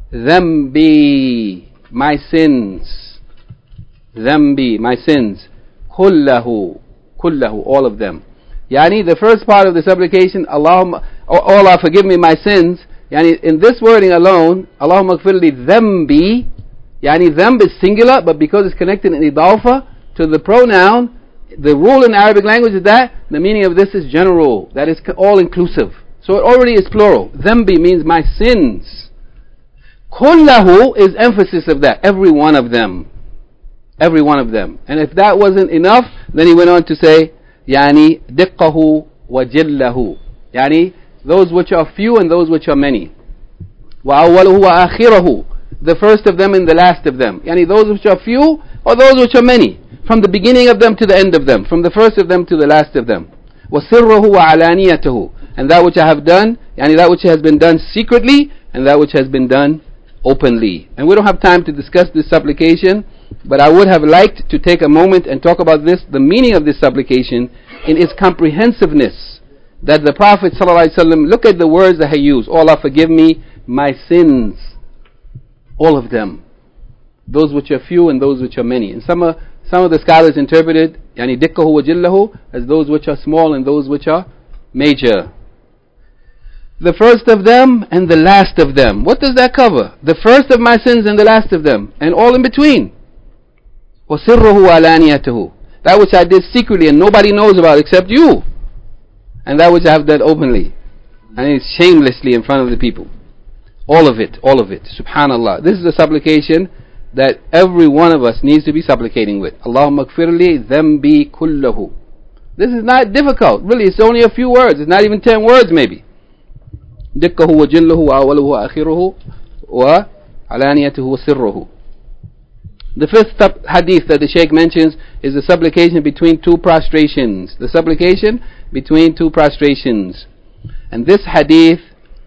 ذنبي, my sins, ذنبي, my sins, كله, all of them. Yani the first part of the supplication, Allahumma, oh Allah, forgive me my sins. Yani in this wording alone, Allahumma اغفر لي ذنبي, Yani dhanb is singular, but because it's connected in idafa to the pronoun, the rule in Arabic language is that the meaning of this is general, that is all inclusive. So it already is plural. Dhanbi means my sins. Kullahu is emphasis of that, every one of them. Every one of them. And if that wasn't enough, then he went on to say, Yani diqqahu wa jillahu. Yani those which are few and those which are many. Wa awwaluhu wa akhirahu. The first of them and the last of them. Yani those which are few or those which are many. From the beginning of them to the end of them. From the first of them to the last of them. وَسِرُّهُ وَعَلَانِيَتُهُ. And that which I have done, yani that which has been done secretly, and that which has been done openly. And we don't have time to discuss this supplication, but I would have liked to take a moment and talk about this, the meaning of this supplication in its comprehensiveness. That the Prophet ﷺ, look at the words that he used. Oh Allah, forgive me my sins. All of them, those which are few and those which are many. And some of the scholars interpreted yani dikkahu wa jillahu as those which are small and those which are major. The first of them and the last of them. What does that cover? The first of my sins and the last of them, and all in between. وَسِرُّهُ وَعَلَانِيَتُهُ. That which I did secretly and nobody knows about except you. and that which I have done openly. And it's shamelessly in front of the people. All of it. Subhanallah. This is a supplication that every one of us needs to be supplicating with. Allahumma gfirli dhanbi kullahu. This is not difficult. Really, it's only a few words. It's not even 10 words maybe. دكه وجله وأوله وآخره وعلانيته وسره. The fifth hadith that the Shaykh mentions is the supplication between two prostrations. The supplication between two prostrations. And this hadith,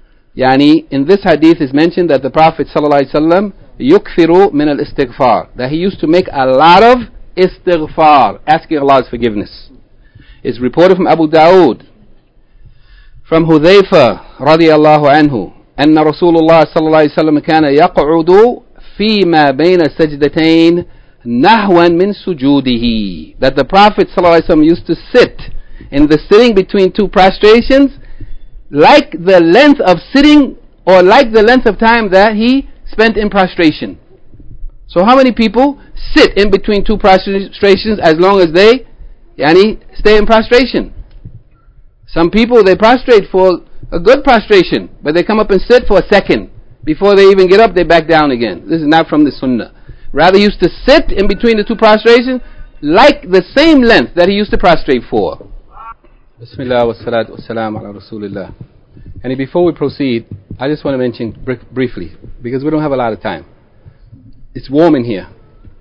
in this hadith is mentioned that the Prophet ﷺ يكثر من الاستغفار, that he used to make a lot of istighfar, asking Allah's forgiveness. It's reported from Abu Dawood, from Hudhayfa radiyallahu anhu, أن رسول الله صلى الله عليه وسلم كان يقعد فيما بين السجدتين نحوا من سجوده, that the Prophet ﷺ used to sit in the sitting between two prostrations like the length of sitting, or like the length of time that he spent in prostration. So how many people sit in between two prostrations as long as they stay in prostration? Some people, they prostrate for a good prostration, but they come up and sit for a second. Before they even get up, they back down again. This is not from the sunnah. Rather, he used to sit in between the two prostrations like the same length that he used to prostrate for. Bismillah wa salatu wa salam ala Rasulillah. And before we proceed, I just want to mention briefly, because we don't have a lot of time. It's warm in here.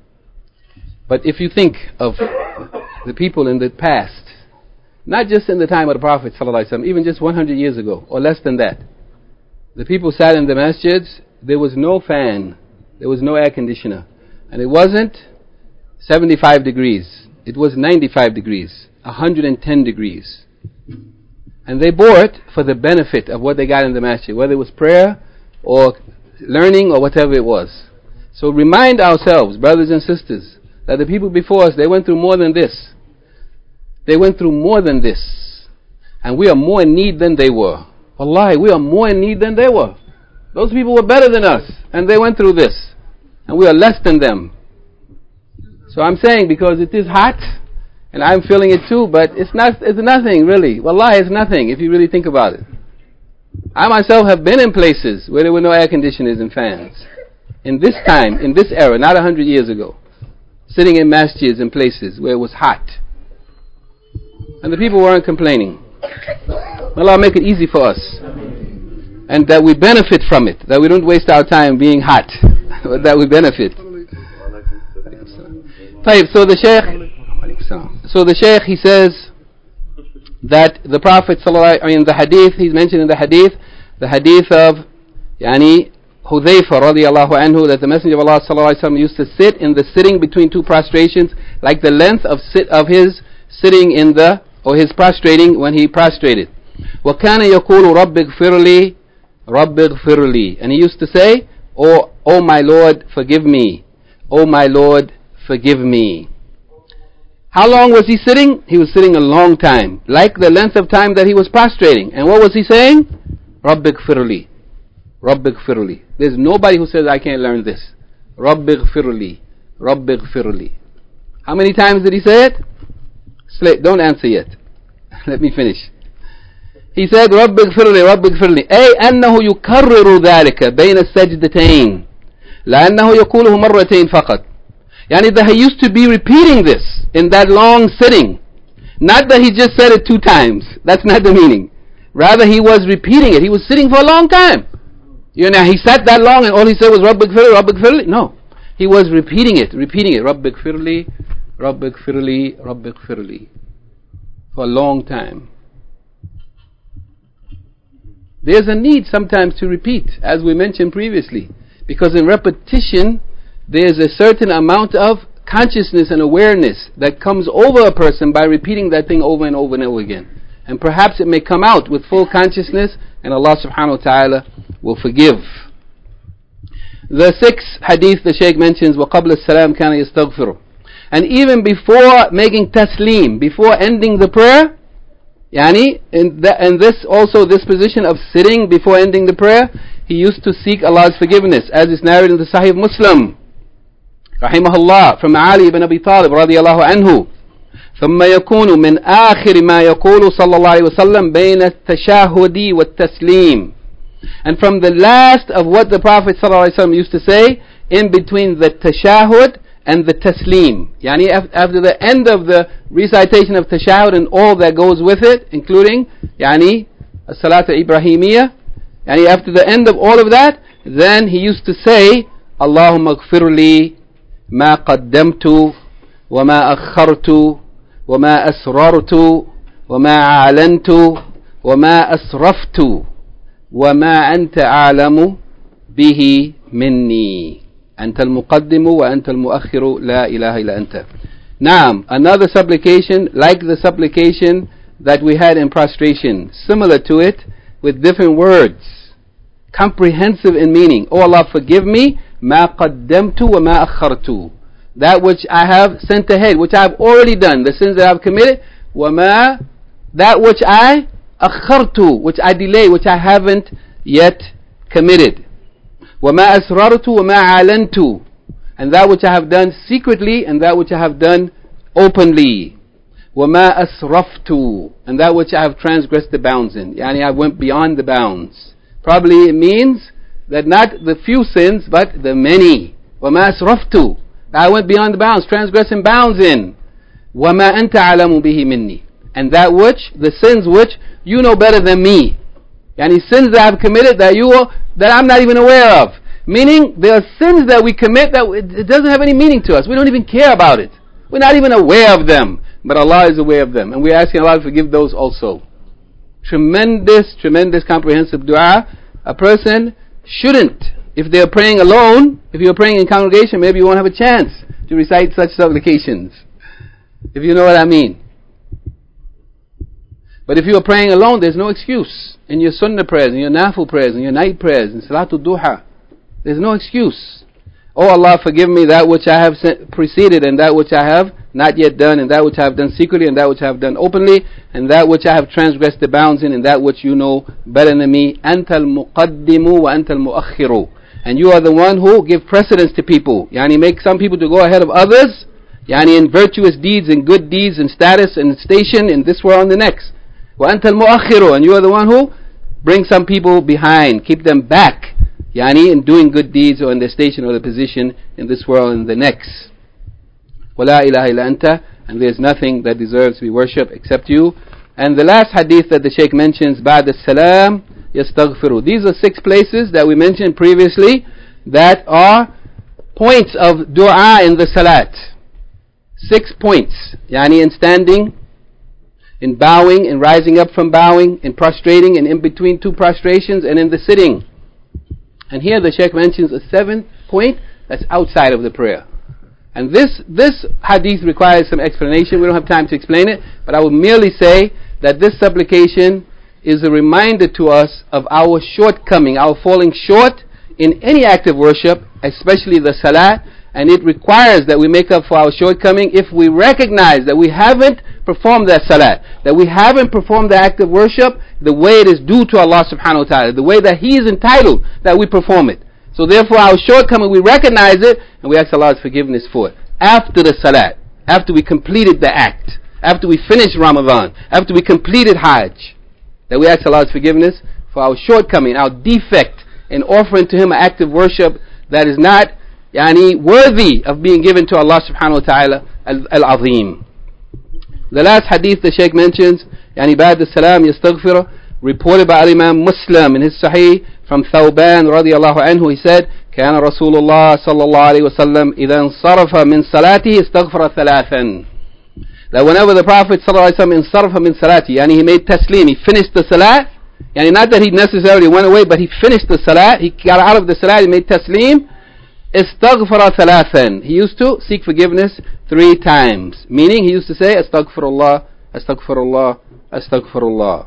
But if you think of the people in the past, not just in the time of the Prophet ﷺ, even just 100 years ago, or less than that, the people sat in the masjids, there was no fan, there was no air conditioner, and it wasn't 75 degrees, it was 95 degrees, 110 degrees. And they bore it for the benefit of what they got in the masjid, whether it was prayer or learning or whatever it was. So remind ourselves, brothers and sisters, that the people before us, they went through more than this. They went through more than this. And we are more in need than they were. Wallahi, we are more in need than they were. Those people were better than us, and they went through this. And we are less than them. So I'm saying, because it is hot, and I'm feeling it too, but it's nothing really. Wallahi, it's nothing if you really think about it. I myself have been in places where there were no air conditioners and fans. In this time, in this era, not 100 years ago. Sitting in masjids and places where it was hot. And the people weren't complaining. Allah make it easy for us. And that we benefit from it. That we don't waste our time being hot. But that we benefit. So the Shaykh, he says that the Prophet in the hadith, he's mentioned in the hadith of Hudhayfa radiyallahu anhu, that the Messenger of Allah sallallahu alaihi wasallam used to sit in the sitting between two prostrations like the length of his sitting in the, or his prostrating when he prostrated. وَكَانَ يَقُولُ رَبِّ اغْفِرْ لِي رَبِّ اغْفِرْ لِي, and he used to say, oh my Lord, forgive me. Oh my Lord, forgive me. How long was he sitting? He was sitting a long time, like the length of time that he was prostrating. And what was he saying? رَبِّ اغْفِرْ لِي رَبِّ اغْفِرْ لِي. There's nobody who says, I can't learn this. رَبِّ اغْفِرْ لِي رَبِّ اغْفِرْ لِي. How many times did he say it? Don't answer yet. Let me finish. He said, رَبِّ اغْفِرْ لِي رَبِّ اغْفِرْ لِي, أي أنه يكرر ذلك بين السجدتين لأنه يقوله مرتين فقط. That he used to be repeating this in that long sitting. Not that he just said it 2 times. That's not the meaning. Rather, he was repeating it. He was sitting for a long time. He sat that long and all he said was رَبِّ اغْفِرْ لِي رَبِّ اغْفِرْ لِي. No. He was repeating it. رَبِّ اغْفِرْ لِي رَبِّ اغْفِرْ لِي رَبِّ اغْفِرْ لِي, for a long time. There's a need sometimes to repeat, as we mentioned previously, because in repetition there's a certain amount of consciousness and awareness that comes over a person by repeating that thing over and over and over again. And perhaps it may come out with full consciousness, and Allah subhanahu wa ta'ala will forgive. The 6th hadith the Shaykh mentions, وَقَبْلَ السَّلَامِ كَانَ يَسْتَغْفِرُ. And even before making taslim, before ending the prayer, and this position of sitting before ending the prayer, he used to seek Allah's forgiveness, as is narrated in the Sahih Muslim, rahimahullah, from Ali ibn Abi Talib radiyallahu anhu, ثم يكون من آخر ما يقول صلى الله عليه وسلم بين التشهد والتسليم. And from the last of what the Prophet صلى الله عليه وسلم used to say, in between the tashahud and the taslim. Yani after the end of the recitation of tashahud and all that goes with it, including yani as-salat al-Ibrahimiyya, yani after the end of all of that, then he used to say, Allahumma ighfir li ma qaddamtu wa ma akhartu wa ma asrartu wa ma a'lantu wa ma asraftu wa ma anta a'lamu bihi minni. أنت المقدم وأنت المؤخر لا إله إلا أنت. Now, another supplication like the supplication that we had in prostration, similar to it with different words, comprehensive in meaning. Oh Allah, forgive me ما قدمت وما أخرت, that which I have sent ahead, which I have already done, the sins that I have committed, وما, that which I أخرت, which I delay, which I haven't yet committed. وَمَا أَسْرَرْتُ وَمَا عَلَنْتُ, and that which I have done secretly and that which I have done openly. وَمَا أَسْرَفْتُ, and that which I have transgressed the bounds in. Yani I went beyond the bounds. Probably it means that not the few sins, but the many. وَمَا أَسْرَفْتُ, I went beyond the bounds, transgressing bounds in. وَمَا أَنْتَ عَلَمُ بِهِ مِنِّي, and that which, the sins which you know better than me. Yani sins that I have committed that I'm not even aware of. Meaning, there are sins that we commit that it doesn't have any meaning to us. We don't even care about it. We're not even aware of them. But Allah is aware of them. And we're asking Allah to forgive those also. Tremendous, tremendous comprehensive dua. A person shouldn't, if they're praying alone, if you're praying in congregation, maybe you won't have a chance to recite such supplications. If you know what I mean. But if you are praying alone, there's no excuse. In your sunnah prayers, in your nafil prayers, in your night prayers, in salatul duha, there's no excuse. Oh Allah, forgive me that which I have preceded and that which I have not yet done, and that which I have done secretly and that which I have done openly, and that which I have transgressed the bounds in, and that which you know better than me. Anta al-muqaddimu wa anta al-muakhiru, and you are the one who give precedence to people. Yani make some people to go ahead of others, yani in virtuous deeds and good deeds and status and station in this world and the next. وَأَنْتَ الْمُؤَخِّرُ, and you are the one who brings some people behind, keep them back, yani in doing good deeds or in their station or their position in this world and the next. وَلَا إِلَهَ إِلَّا أَنْتَ, and there is nothing that deserves to be worshipped except you. And the last hadith that the Shaykh mentions, بَعْدَ السَّلَامِ يَسْتَغْفِرُ. These are 6 places that we mentioned previously that are points of dua in the salat. 6 points, yani in standing, in bowing, in rising up from bowing, in prostrating, and in between 2 prostrations, and in the sitting. And here the Shaykh mentions a 7th point that's outside of the prayer. And this hadith requires some explanation. We don't have time to explain it, but I will merely say that this supplication is a reminder to us of our shortcoming, our falling short in any act of worship, especially the salat, and it requires that we make up for our shortcoming if we recognize that we haven't performed that salat, that we haven't performed the act of worship the way it is due to Allah subhanahu wa ta'ala, the way that He is entitled that we perform it. So therefore our shortcoming, we recognize it and we ask Allah's forgiveness for it. After the salat, after we completed the act, after we finished Ramadan, after we completed Hajj, that we ask Allah's forgiveness for our shortcoming, our defect in offering to Him an act of worship that is not worthy of being given to Allah subhanahu wa ta'ala al-azim. The last hadith the Shaykh mentions, ba'd as-salam yastaghfir, reported by Imam Muslim in his Sahih from Thawban radiyallahu anhu. He said, كان رسول الله صلى الله عليه وسلم إذا انصرف من صلاته استغفر ثلاثا. That whenever the Prophet صلى الله عليه وسلم انصرف من صلاته, he made taslim, he finished the salat, not that he necessarily went away, but he finished the salat, he got out of the salat, he made taslim, استغفر ثلاثا. He used to seek forgiveness 3 times. Meaning he used to say Astaghfirullah, Astaghfirullah, Astaghfirullah.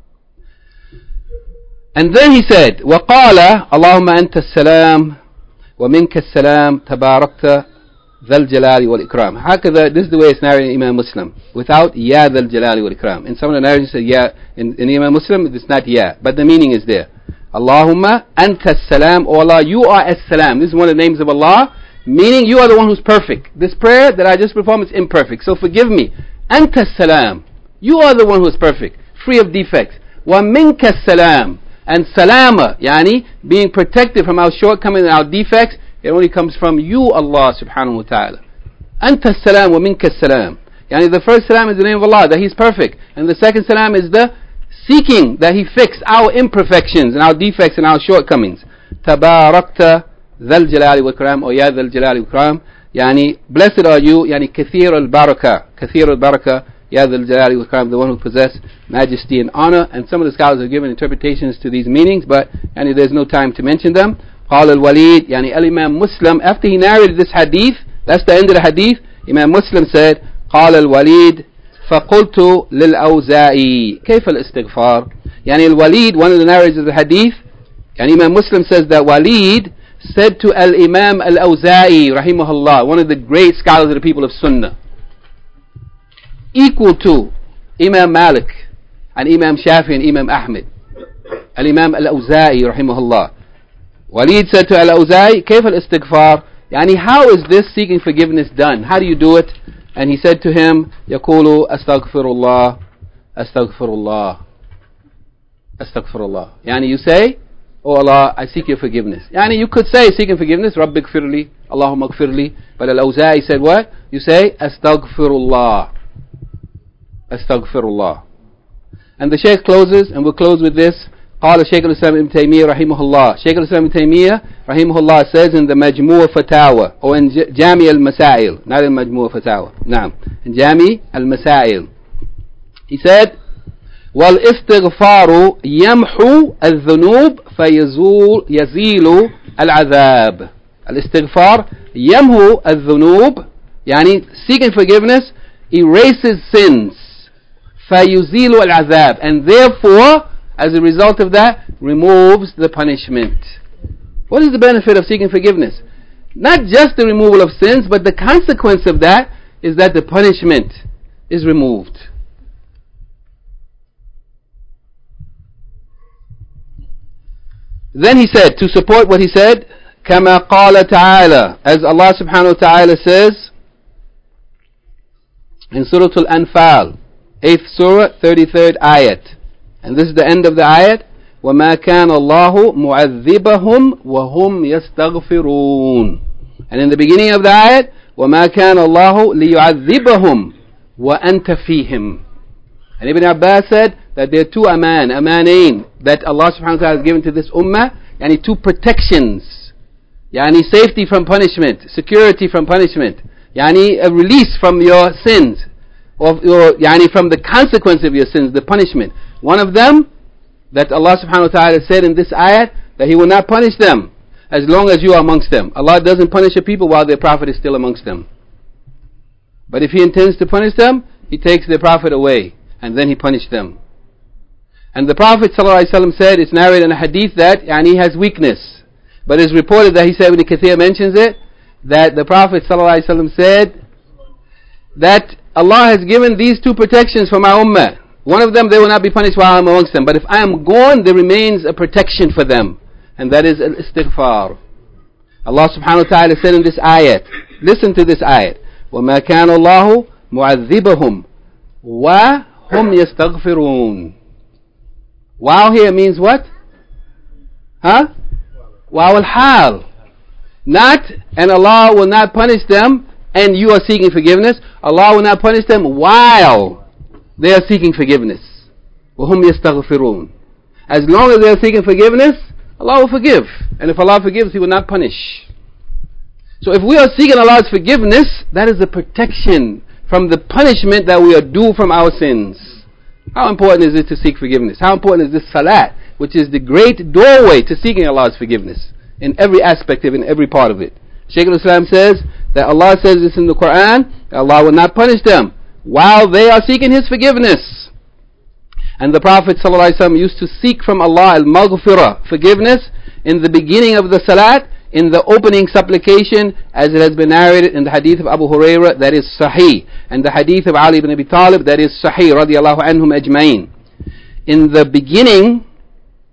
And then he said, وقال اللهم أنت السلام ومنك السلام تباركت ذا الجلال والإكرام. هكذا, this is the way it's narrated in Imam Muslim, without Ya ذا الجلال والإكرام. In some of the narrations it says Ya, in Imam Muslim it's not Ya, but the meaning is there. Allahumma anta salam, O Allah, you are as-salam. This is one of the names of Allah, meaning you are the one who's perfect. This prayer that I just performed is imperfect, so forgive me. Anta salam, you are the one who is perfect, free of defects. Wa minka salam, and salama, yani being protected from our shortcomings and our defects, it only comes from you, Allah subhanahu wa ta'ala. Anta salam wa minka salam. Yani the first salam is the name of Allah, that He's perfect. And the second salam is the seeking that He fix our imperfections and our defects and our shortcomings. Tabarakta dhal jalali wal ikram, or ya dhal jalali wal ikram. Yani blessed are you, yani kathir al-baraka, ya dhal jalali wal ikram, the one who possesses majesty and honor. And some of the scholars have given interpretations to these meanings, but yani there's no time to mention them. قال الوليد, yani Imam Muslim, after he narrated this hadith, that's the end of the hadith, Imam Muslim said, قال الوليد فقلت للأوزاعي كيف الاستغفار. يعني الوليد, one of the narrators of the hadith, and Imam Muslim says that Walid said to Al-Imam Al-Awza'i rahimahullah, one of the great scholars of the people of Sunnah, equal to Imam Malik and Imam Shafi and Imam Ahmed, Al-Imam Al-Awza'i rahimahullah. Walid said to Al-Awza'i, كيف الاستغفار, يعني how is this seeking forgiveness done? How do you do it? And he said to him, يقول أستغفر الله أستغفر الله أستغفر الله. يعني you say, oh Allah, I seek your forgiveness. Yani you could say seeking forgiveness, Rabbi gfirli, Allahumma gfirli. But Al-Awza'i said what? You say, Astaghfirullah. Astaghfirullah. And the Shaykh closes, and we'll close with this. قال Shaykh al-Islam ibn Taymiyyah rahimahullah. Shaykh al-Islam ibn Taymiyyah rahimahullah says in the Majmu' Fatawa, or in Jami al-Masail, not in Majmu' Fatawa, naam, in Jami al-Masail. He said, والاستغفار يمحو الذنوب يزيل العذاب. الاستغفار يمحو الذنوب, يعني seeking forgiveness erases sins, فيزيل العذاب, and therefore as a result of that removes the punishment. What is the benefit of seeking forgiveness? Not just the removal of sins, but the consequence of that is that the punishment is removed. Then he said, to support what he said, كما قال تعالى, as Allah subhanahu wa ta'ala says in Surah Al-Anfal, 8th Surah, 33rd ayat. And this is the end of the ayat. وَمَا كَانَ اللَّهُ مُعَذِّبَهُمْ وَهُمْ يَسْتَغْفِرُونَ. And in the beginning of the ayat, وَمَا كَانَ اللَّهُ لِيُعَذِّبَهُم وَأَنْتَ فِيهِمْ. And Ibn Abbas said that there are two amanain that Allah subhanahu wa ta'ala has given to this ummah, yani two protections, yani safety from punishment, security from punishment, yani a release from your sins, of your, yani from the consequence of your sins, the punishment. One of them, that Allah subhanahu wa ta'ala said in this ayat, that He will not punish them as long as you are amongst them. Allah doesn't punish a people while their Prophet is still amongst them. But if He intends to punish them, He takes their Prophet away, and then He punished them. And the Prophet ﷺ said, it's narrated in a hadith that he has weakness, but it's reported that he said, when Ibn Kathir mentions it, that the Prophet ﷺ said that Allah has given these two protections for my ummah. One of them, they will not be punished while I am amongst them, but if I am gone, there remains a protection for them, and that is al-istighfar. Allah subhanahu wa ta'ala said in this ayat, listen to this ayat, وَمَا كَانَ اللَّهُ مُعَذِّبَهُمْ وَهُمْ يَسْتَغْفِرُونَ. Wow here means what? Huh? Wow al-hal. Not, and Allah will not punish them, and you are seeking forgiveness. Allah will not punish them while they are seeking forgiveness. وَهُمْ يَسْتَغْفِرُونَ. As long as they are seeking forgiveness, Allah will forgive. And if Allah forgives, He will not punish. So if we are seeking Allah's forgiveness, that is a protection from the punishment that we are due from our sins. How important is it to seek forgiveness? How important is this salat, which is the great doorway to seeking Allah's forgiveness in every aspect of it, in every part of it? Shaykh al-Islam says that Allah says this in the Quran, Allah will not punish them while they are seeking His forgiveness. And the Prophet ﷺ used to seek from Allah al-maghfirah, forgiveness, in the beginning of the salat, in the opening supplication, as it has been narrated in the hadith of Abu Hurairah, that is sahih, and the hadith of Ali ibn Abi Talib, that is sahih, radiyallahu anhum ajma'in. In the beginning,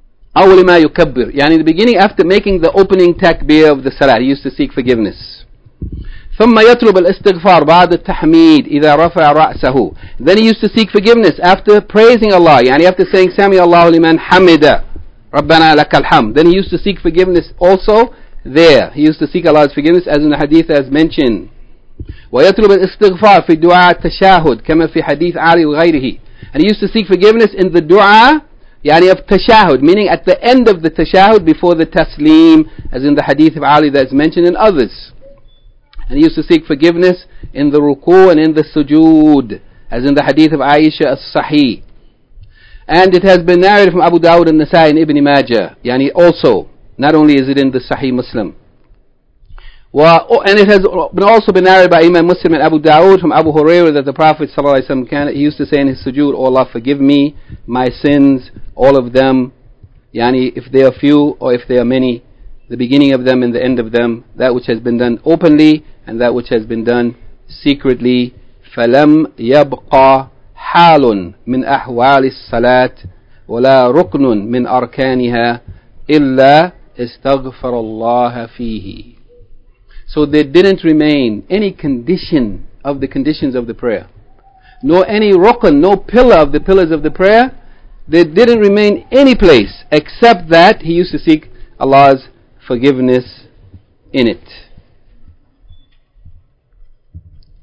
أول ما يكبر, in the beginning, after making the opening takbir of the salat, he used to seek forgiveness. ثم يطلب الاستغفار بعد التحميد إذا رفع رأسه. Then he used to seek forgiveness after praising Allah, يعني after saying سمع الله لمن حمد ربنا لك الحمد. Then he used to seek forgiveness also there. He used to seek Allah's forgiveness as in the hadith as mentioned. ويطلب الاستغفار في دعاء التشهد كما في حديث علي وغيره. And he used to seek forgiveness in the dua يعني of tashahud, meaning at the end of the tashahud before the taslim, as in the hadith of Ali that is mentioned in others. And he used to seek forgiveness in the ruku and in the sujood, as in the hadith of Aisha as-Sahih. And it has been narrated from Abu Dawud and Nasai and Ibn Majah, yani also, not only is it in the Sahih Muslim. And it has been also been narrated by Imam Muslim and Abu Dawud from Abu Hurairah that the Prophet ﷺ, he used to say in his sujood, "Oh Allah, forgive me my sins, all of them, yani if they are few or if they are many, the beginning of them and the end of them, that which has been done openly and that which has been done secretly. فَلَمْ يَبْقَى حَالٌ مِنْ أَحْوَالِ الصَّلَاةِ وَلَا رُكْنٌ مِنْ أَرْكَانِهَا إِلَّا اسْتَغْفَرَ اللَّهَ فِيهِ." So there didn't remain any condition of the conditions of the prayer, nor any rukn, no pillar of the pillars of the prayer. There didn't remain any place except that he used to seek Allah's forgiveness in it.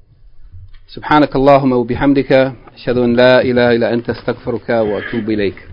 سبحانك اللهم وبحمدك أشهد أن لا إله إلا أنت أستغفرك وأتوب إليك.